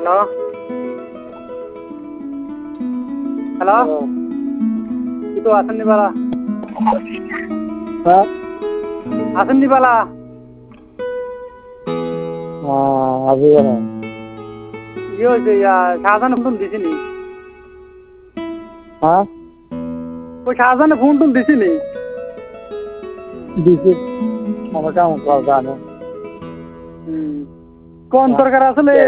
hello hello কিন্তু আসেননি বালা হ্যাঁ আসেননি বালা আজি ইয়ে হয়েছে শাহজাহান ফোন দিছিনি হ্যাঁ ওই শাহজাহানে ফোন টোন দিছিনি দিছি আমার কাম করা জানো কোন সরকার আসলে